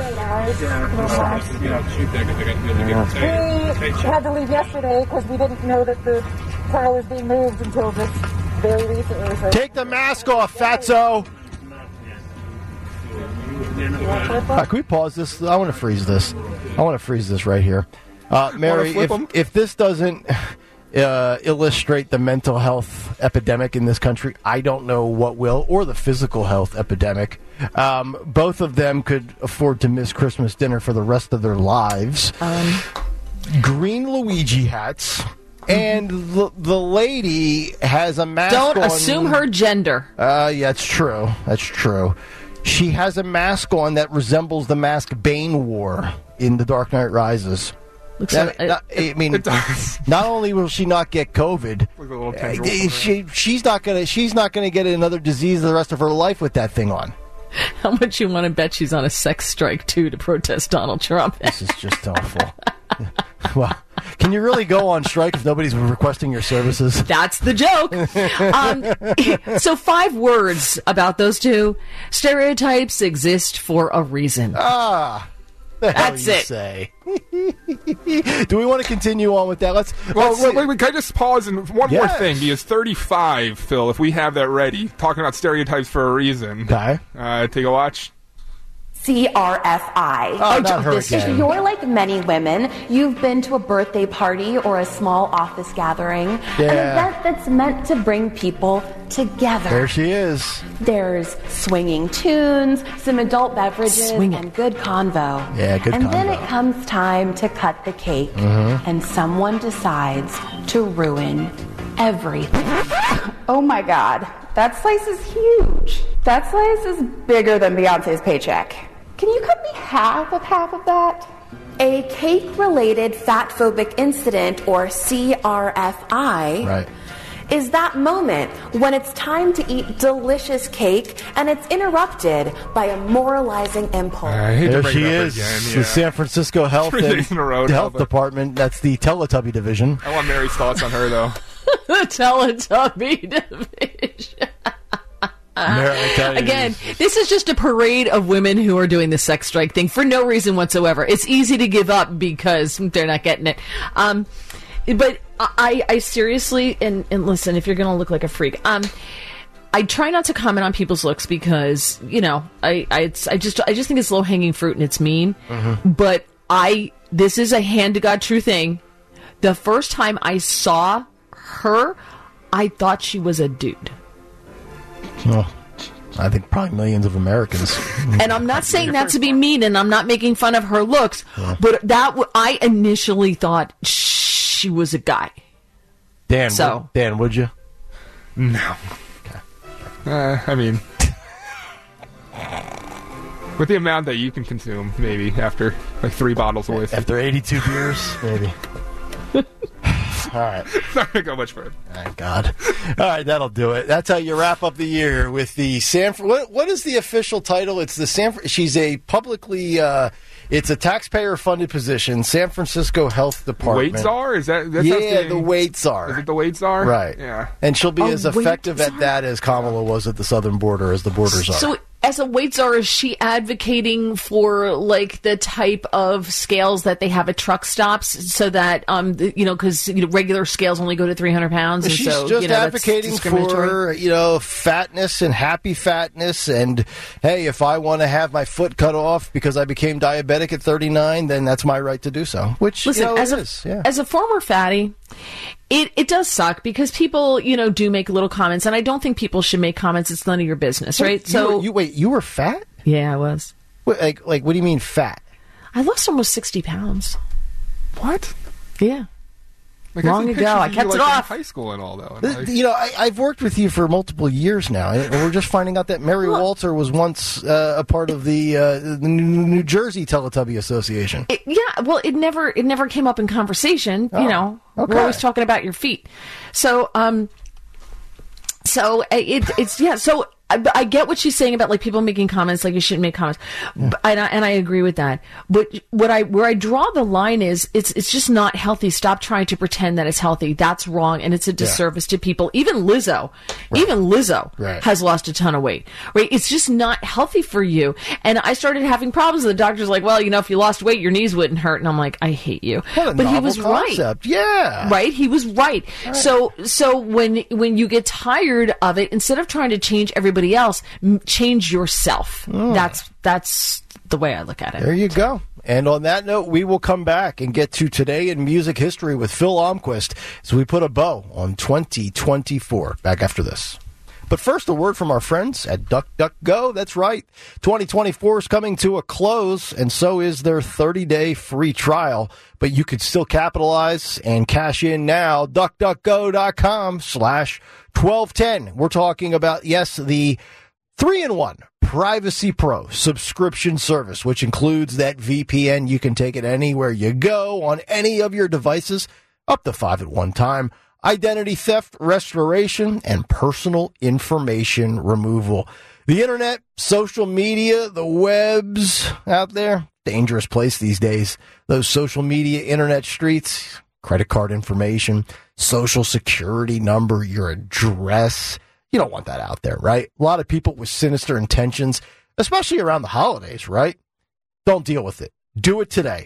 Speaker 11: We had to leave yesterday because we didn't know that the trial was being moved until this very recently. So.
Speaker 4: Take the mask off, fatso! Uh, can we pause this? I want to freeze this. I want to freeze this right here. Uh, Mary,
Speaker 3: flip
Speaker 4: if,
Speaker 3: 'em?
Speaker 4: if this doesn't uh, illustrate the mental health epidemic in this country, I don't know what will, or the physical health epidemic. Um, both of them could afford to miss Christmas dinner for the rest of their lives.
Speaker 5: Um,
Speaker 4: green Luigi hats, and the, the lady has a mask
Speaker 5: Don't
Speaker 4: on.
Speaker 5: assume her gender.
Speaker 4: Uh, yeah, that's true. That's true. She has a mask on that resembles the mask Bane wore in The Dark Knight Rises.
Speaker 5: Looks
Speaker 4: Now,
Speaker 5: like,
Speaker 4: not- I mean,
Speaker 3: It does.
Speaker 4: not only will she not get COVID,
Speaker 3: Like a little
Speaker 4: uh,
Speaker 3: tendril.
Speaker 4: she, she's not gonna she's not gonna get another disease the rest of her life with that thing on.
Speaker 5: how much you want to bet she's on a sex strike, too, to protest Donald Trump?
Speaker 4: This is just awful. Well, can you really go on strike if nobody's requesting your services?
Speaker 5: That's the joke. Um, so five words about those two. Stereotypes exist for a reason.
Speaker 4: Ah, the hell
Speaker 5: That's
Speaker 4: you
Speaker 5: it.
Speaker 4: say. Do we want to continue on with that? Let's.
Speaker 3: Well,
Speaker 4: let's
Speaker 3: wait, wait, wait, can I just pause and one more
Speaker 4: Yes.
Speaker 3: thing? Because thirty-five, Phil, if we have that ready, talking about stereotypes for a reason.
Speaker 4: Okay.
Speaker 3: Uh, take a watch.
Speaker 12: C R F I.
Speaker 4: Oh, not her
Speaker 12: This is-
Speaker 4: again.
Speaker 12: You're like many women. You've been to a birthday party or a small office gathering. An
Speaker 4: Yeah.
Speaker 12: event that's meant to bring people together.
Speaker 4: There she is.
Speaker 12: There's swinging tunes, some adult beverages,
Speaker 5: Swing it.
Speaker 12: and good convo.
Speaker 4: Yeah, good
Speaker 12: and then
Speaker 4: convo.
Speaker 12: it comes time to cut the cake,
Speaker 4: Mm-hmm.
Speaker 12: and someone decides to ruin everything. Oh my God, that slice is huge. That slice is bigger than Beyonce's paycheck. Can you cut me half of half of that? A cake-related fat-phobic incident, or C R F I,
Speaker 4: Right.
Speaker 12: is that moment when it's time to eat delicious cake and it's interrupted by a moralizing impulse.
Speaker 3: I hate to
Speaker 4: There
Speaker 3: bring
Speaker 4: she
Speaker 3: it up
Speaker 4: is.
Speaker 3: again.
Speaker 4: The
Speaker 3: Yeah.
Speaker 4: San Francisco Health
Speaker 3: Three
Speaker 4: and
Speaker 3: days in a row now,
Speaker 4: Health
Speaker 3: but-
Speaker 4: Department. That's the Teletubby division.
Speaker 3: I want Mary's thoughts on her, though.
Speaker 5: The Teletubby division.
Speaker 4: Mary, I tell you,
Speaker 5: Again, this is just a parade of women who are doing the sex strike thing for no reason whatsoever. It's easy to give up because they're not getting it. Um, but I, I seriously, and, and listen, if you're going to look like a freak, um, I try not to comment on people's looks because, you know, I, I, it's, I just, I just think it's low hanging fruit and it's mean. But I, this is a hand to God true thing. The first time I saw her, I thought she was a dude.
Speaker 4: Well, I think probably millions of Americans.
Speaker 5: And I'm not saying that to be mean, and I'm not making fun of her looks, but that w- I initially thought she was a guy.
Speaker 4: Dan,
Speaker 5: So-
Speaker 4: would, Dan, would you?
Speaker 3: No. Uh, I mean, with the amount that you can consume, maybe after like three bottles of whiskey.
Speaker 4: After eighty-two beers, maybe. All right.
Speaker 3: Not gonna go much further.
Speaker 4: Thank God. All right, that'll do it. That's how you wrap up the year with the San. What what is the official title? It's the San. She's a publicly. Uh, it's a taxpayer-funded position. San Francisco Health Department.
Speaker 3: Weight czar? Is that? That's
Speaker 4: yeah,
Speaker 3: the,
Speaker 4: the weight czar.
Speaker 3: Is it the weight czar?
Speaker 4: Right.
Speaker 3: Yeah.
Speaker 4: And she'll be
Speaker 5: A
Speaker 4: as
Speaker 5: weight
Speaker 4: effective
Speaker 5: czar?
Speaker 4: at that as Kamala was at the southern border, as the borders are.
Speaker 5: So, as a weight czar, is she advocating for like the type of scales that they have at truck stops, so that um, the, you know, because you know, regular scales only go to three hundred pounds, and
Speaker 4: She's
Speaker 5: so
Speaker 4: just
Speaker 5: you know, that's
Speaker 4: advocating
Speaker 5: discriminatory?
Speaker 4: for, you know, fatness and happy fatness. And, hey, if I want to have my foot cut off because I became diabetic at thirty-nine, then that's my right to do so. Which,
Speaker 5: Listen,
Speaker 4: you know,
Speaker 5: as
Speaker 4: it
Speaker 5: a
Speaker 4: is. Yeah.
Speaker 5: as a former fatty, it it does suck because people, you know, do make little comments, and I don't think people should make comments. It's none of your business, right?
Speaker 4: Wait, you
Speaker 5: so,
Speaker 4: were- you, wait, you were fat?
Speaker 5: yeah, I was.
Speaker 4: Wait, like, like, what do you mean fat?
Speaker 5: I lost almost sixty pounds.
Speaker 3: What?
Speaker 5: Yeah.
Speaker 3: Like,
Speaker 5: Long
Speaker 3: see
Speaker 5: ago,
Speaker 3: pictures
Speaker 5: I
Speaker 3: of you,
Speaker 5: kept
Speaker 3: like,
Speaker 5: it
Speaker 3: in
Speaker 5: off.
Speaker 3: high school and all that.
Speaker 4: Th-
Speaker 3: Like,
Speaker 4: You know, I, I've worked with you for multiple years now, and we're just finding out that Mary Walter was once uh, a part of the, uh, the New New Jersey Teletubby Association.
Speaker 5: It, yeah, well, it never it never came up in conversation.
Speaker 4: Oh,
Speaker 5: you know,
Speaker 4: okay.
Speaker 5: we're always talking about your feet. So, um, so uh, it it's yeah. So I, I get what she's saying about like people making comments like you shouldn't make comments, but, and, I, and I agree with that. But what I where I draw the line is it's it's just not healthy. Stop trying to pretend that it's healthy. That's wrong, and it's a disservice to people. Even Lizzo, even Lizzo
Speaker 4: Right.
Speaker 5: has lost a ton of weight. Right? It's just not healthy for you. And I started having problems. The doctor's like, well, you know, if you lost weight, your knees wouldn't hurt. And I'm like, I hate you.
Speaker 4: What a
Speaker 5: but he
Speaker 4: novel
Speaker 5: was right.
Speaker 4: concept. Yeah.
Speaker 5: Right? He was right. So so when when you get tired of it, instead of trying to change everybody else, m- change yourself. That's that's the way I look at it.
Speaker 4: There you go. And on that note, we will come back and get to Today in Music History with Phil Almquist as we put a bow on twenty twenty-four. Back after this. But first, a word from our friends at DuckDuckGo. That's right. twenty twenty-four is coming to a close, and so is their thirty-day free trial. But you could still capitalize and cash in now. DuckDuckGo.com slash 1210. We're talking about, yes, the three in one Privacy Pro subscription service, which includes that V P N. You can take it anywhere you go on any of your devices, up to five at one time. Identity theft restoration, and personal information removal. The internet, social media, the webs out there, dangerous place these days. Those social media internet streets, credit card information, social security number, your address. You don't want that out there, right? A lot of people with sinister intentions, especially around the holidays, right? Don't deal with it. Do it today.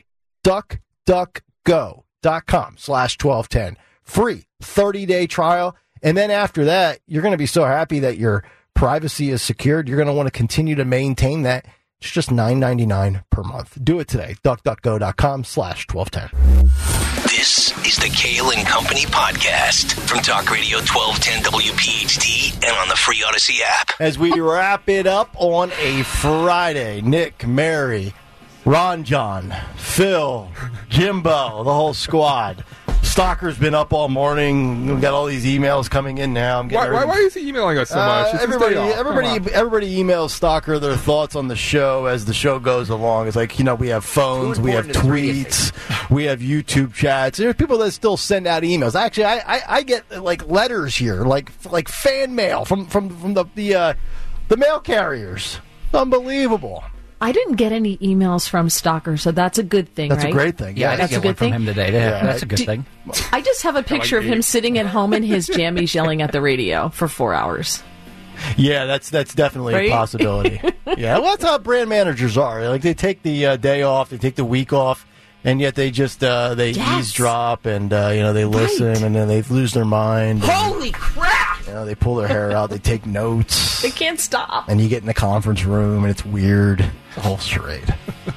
Speaker 4: DuckDuckGo.com slash 1210. Free thirty-day trial. And then after that, you're going to be so happy that your privacy is secured. You're going to want to continue to maintain that. It's just nine ninety-nine per month. Do it today. DuckDuckGo.com slash 1210.
Speaker 2: This is the Kale and Company podcast from Talk Radio twelve ten W P H T and on the free Odyssey app.
Speaker 4: As we wrap it up on a Friday, Nick, Mary, Ron John, Phil, Jimbo, the whole squad. Stalker's been up all morning. We've got all these emails coming in now. I'm
Speaker 3: why, why, why is he emailing us so much?
Speaker 4: Uh, everybody, everybody, everybody emails Stalker their thoughts on the show as the show goes along. It's like, you know, we have phones, we have tweets, we have YouTube chats. There's people that still send out emails. Actually, I, I, I get like letters here, like like fan mail from from from the the uh, the mail carriers. Unbelievable.
Speaker 5: I didn't get any emails from Stalker, so that's a good thing,
Speaker 4: that's
Speaker 5: right?
Speaker 4: That's a great thing.
Speaker 13: Yeah,
Speaker 4: yeah
Speaker 13: I didn't get one from him today. Yeah, that's a good
Speaker 5: Do,
Speaker 13: thing.
Speaker 5: I just have a picture of him sitting at home in his jammies yelling at the radio for four hours.
Speaker 4: Yeah, that's that's definitely
Speaker 5: right?
Speaker 4: a possibility. Yeah, well, that's how brand managers are. Like, they take the uh, day off, they take the week off, and yet they just uh, they
Speaker 5: yes.
Speaker 4: eavesdrop and uh, you know they listen right. and then they lose their mind. And,
Speaker 5: Holy crap!
Speaker 4: You know, they pull their hair out, they take notes.
Speaker 5: They can't stop.
Speaker 4: And you get in the conference room and it's weird. It's a whole charade.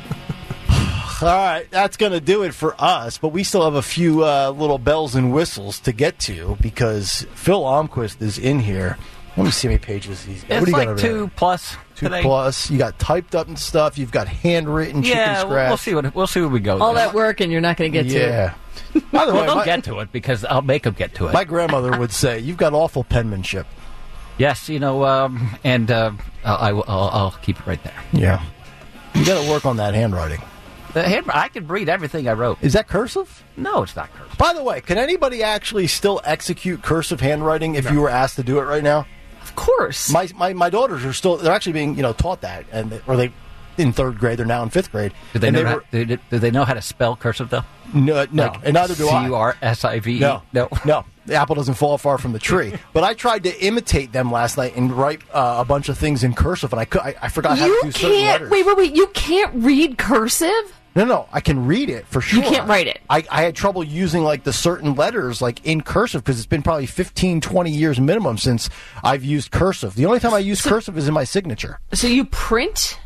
Speaker 4: All right, that's going to do it for us, but we still have a few uh, little bells and whistles to get to because Phil Almquist is in here. Let me see how many pages he's got.
Speaker 13: It's
Speaker 4: what do you
Speaker 13: like
Speaker 4: got over
Speaker 13: two
Speaker 4: there?
Speaker 13: plus
Speaker 4: Two
Speaker 13: today.
Speaker 4: plus. You got typed up and stuff. You've got handwritten chicken
Speaker 13: yeah,
Speaker 4: scratch.
Speaker 13: we'll see what we'll see where we go.
Speaker 5: All
Speaker 13: there.
Speaker 5: that work and you're not going to get
Speaker 4: yeah.
Speaker 5: to it.
Speaker 4: Yeah. By the
Speaker 13: well,
Speaker 4: way,
Speaker 13: they'll
Speaker 4: my,
Speaker 13: get to it because I'll make them get to it.
Speaker 4: My grandmother would say, "You've got awful penmanship."
Speaker 13: Yes, you know, um, and uh, I'll, I'll, I'll keep it right there.
Speaker 4: Yeah. You got to work on that handwriting.
Speaker 13: The hand, I could read everything I wrote.
Speaker 4: Is that cursive?
Speaker 13: No, it's not cursive.
Speaker 4: By the way, can anybody actually still execute cursive handwriting if no. you were asked to do it right now?
Speaker 5: Of course.
Speaker 4: My, my my daughters are still, they're actually being, you know, taught that. and they, Or they, in third grade, they're now in fifth grade.
Speaker 13: Do they,
Speaker 4: and
Speaker 13: know,
Speaker 4: they
Speaker 13: how,
Speaker 4: were,
Speaker 13: do, do they know how to spell cursive, though?
Speaker 4: No, no,
Speaker 13: like
Speaker 4: and neither do I.
Speaker 13: C U R S I V E?
Speaker 4: No,
Speaker 13: no.
Speaker 4: no. The apple doesn't fall far from the tree. But I tried to imitate them last night and write uh, a bunch of things in cursive, and I could, I, I forgot how
Speaker 5: you
Speaker 4: to do certain
Speaker 5: can't,
Speaker 4: letters.
Speaker 5: Wait, wait, wait. You can't read cursive?
Speaker 4: No, no, I can read it for sure.
Speaker 5: You can't write it.
Speaker 4: I, I had trouble using like the certain letters like in cursive because it's been probably fifteen, twenty years minimum since I've used cursive. The only time I use so, cursive is in my signature.
Speaker 5: So you print?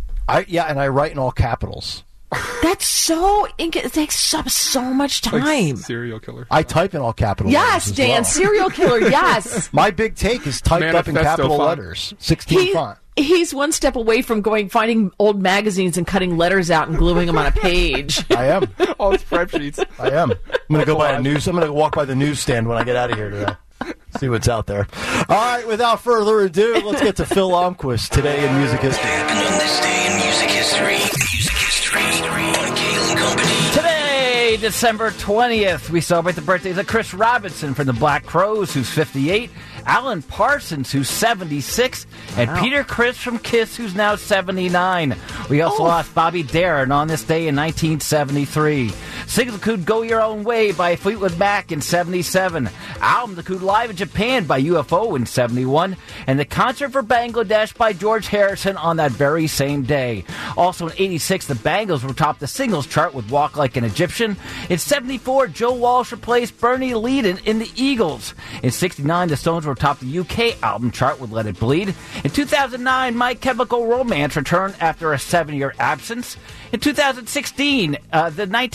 Speaker 4: I yeah, and I write in all capitals.
Speaker 5: That's so it takes up so much time.
Speaker 3: Like serial killer.
Speaker 4: I type in all capital
Speaker 5: yes,
Speaker 4: letters. Yes,
Speaker 5: Dan,
Speaker 4: well.
Speaker 5: serial killer. Yes.
Speaker 4: My big take is typed
Speaker 3: Manifesto
Speaker 4: up in capital
Speaker 3: font.
Speaker 4: letters, sixteen
Speaker 5: he,
Speaker 4: font.
Speaker 5: He's one step away from going finding old magazines and cutting letters out and gluing them on a page.
Speaker 4: I am.
Speaker 3: All spreadsheets.
Speaker 4: I am. I'm going to go by a news. I'm going to walk by the newsstand when I get out of here today. See what's out there. All right, without further ado, let's get to Phil Almquist today in music history.
Speaker 2: Happened on this day in music history. Music history on Kale and Company.
Speaker 13: Today, December twentieth, we celebrate the birthdays of Chris Robinson from the Black Crowes, who's fifty-eight, Alan Parsons, who's seventy-six, and wow. Peter Criss from Kiss, who's now seventy-nine. We also oh. lost Bobby Darin on this day in nineteen seventy-three. Single could Go Your Own Way by Fleetwood Mac in seventy-seven. Album that could Live in Japan by U F O in seventy-one. And the Concert for Bangladesh by George Harrison on that very same day. Also in eighty-six, the Bangles were top the singles chart with Walk Like an Egyptian. In seventy-four, Joe Walsh replaced Bernie Leadon in the Eagles. In sixty-nine, the Stones were top the U K album chart with Let It Bleed. In two thousand nine, My Chemical Romance returned after a seven-year absence. In two thousand sixteen, uh, the nineteen sixty-nine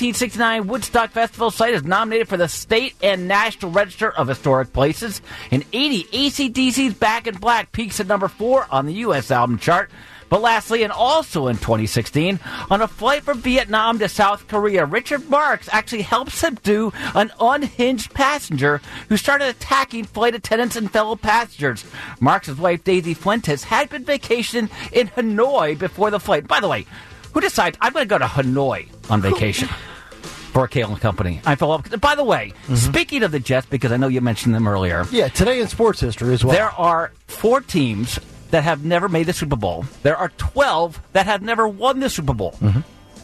Speaker 13: eighty-nine Woodstock Festival site is nominated for the State and National Register of Historic Places. In eighty, A C D C's Back in Black peaks at number four on the U S album chart. But lastly, and also in twenty sixteen, on a flight from Vietnam to South Korea, Richard Marx actually helped subdue an unhinged passenger who started attacking flight attendants and fellow passengers. Marx's wife, Daisy Fuentes, had been vacationing in Hanoi before the flight. By the way, who decides I'm going to go to Hanoi on vacation? For a Kale and Company. I follow up. By the way, mm-hmm. speaking of the Jets, because I know you mentioned them earlier.
Speaker 4: Yeah, today in sports history as well.
Speaker 13: There are four teams that have never made the Super Bowl. There are twelve that have never won the Super Bowl. Mm-hmm.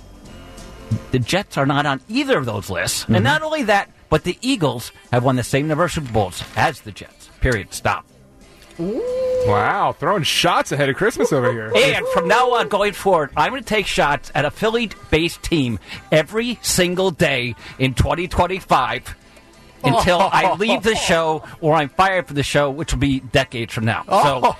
Speaker 13: The Jets are not on either of those lists. Mm-hmm. And not only that, but the Eagles have won the same number of Super Bowls as the Jets. Period. Stop.
Speaker 3: Ooh. Wow, throwing shots ahead of Christmas over here.
Speaker 13: And from now on, going forward, I'm going to take shots at a Philly-based team every single day in twenty twenty-five until I leave the show or I'm fired from the show, which will be decades from now.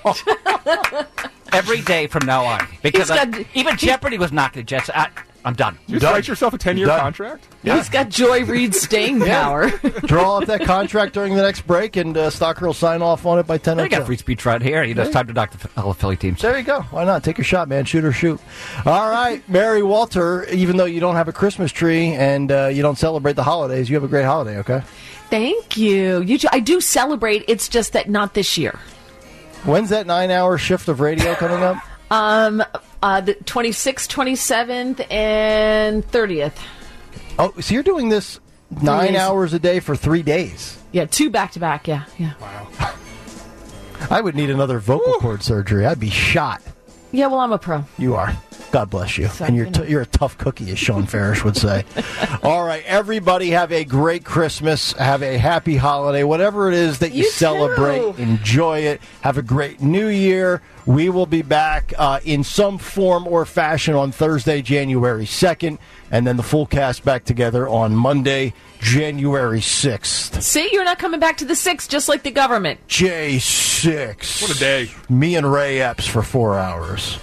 Speaker 13: So every day from now on. Because got, I, even Jeopardy was not the Jets. I, I'm done.
Speaker 3: You just write yourself a ten-year contract?
Speaker 5: Yeah. He's got Joy Reid's staying power.
Speaker 4: Draw up that contract during the next break, and uh, Stalker will sign off on it by ten
Speaker 13: o'clock. You got free speech right here. He does time to dock the all Philly teams.
Speaker 4: There you go. Why not? Take your shot, man. Shoot or shoot. All right, Mary Walter, even though you don't have a Christmas tree and uh, you don't celebrate the holidays, you have a great holiday, okay?
Speaker 5: Thank you. you I do celebrate. It's just that not this year.
Speaker 4: When's that nine-hour shift of radio coming up?
Speaker 5: Um, uh, the twenty-sixth, twenty-seventh, and thirtieth.
Speaker 4: Oh, so you're doing this nine hours a day for three days?
Speaker 5: Yeah, two back-to-back, yeah. yeah.
Speaker 4: Wow. I would need another vocal cord surgery. I'd be shot.
Speaker 5: Yeah, well, I'm a pro.
Speaker 4: You are. God bless you. So, and you're, t- you're a tough cookie, as Sean Farish would say. All right, everybody have a great Christmas. Have a happy holiday. Whatever it is that you, you celebrate, enjoy it. Have a great New Year. We will be back uh, in some form or fashion on Thursday, January second, and then the full cast back together on Monday, January sixth.
Speaker 5: See, you're not coming back to the sixth, just like the government.
Speaker 4: J six.
Speaker 3: What a day.
Speaker 4: Me and Ray Epps for four hours.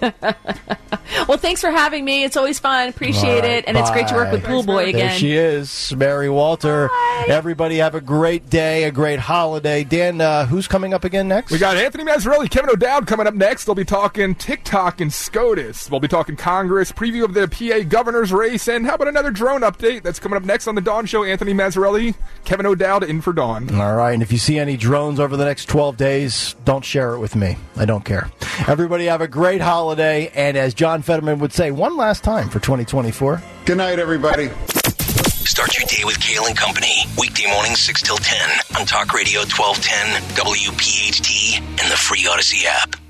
Speaker 5: Well, thanks for having me. It's always fun. Appreciate right, it. And bye. It's great to work with Pool Boy again.
Speaker 4: There she is, Mary Walter. Bye. Everybody have a great day, a great holiday. Dan, uh, who's coming up again next?
Speaker 3: We got Anthony Mazzarelli, Kevin O'Dowd coming up next. They'll be talking TikTok and SCOTUS. We'll be talking Congress, preview of the P A governor's race, and how about another drone update? That's coming up next on the Dawn Show. Anthony Mazzarelli, Kevin O'Dowd in for Dawn.
Speaker 4: All right, and if you see any drones over the next twelve days, don't share it with me. I don't care. Everybody have a great holiday, and as John Fetterman would say, one last time for twenty twenty-four.
Speaker 14: Good night, everybody.
Speaker 2: Start your day with Kale and Company. Weekday mornings six till ten on Talk Radio twelve ten, W P H T, and the free Odyssey app.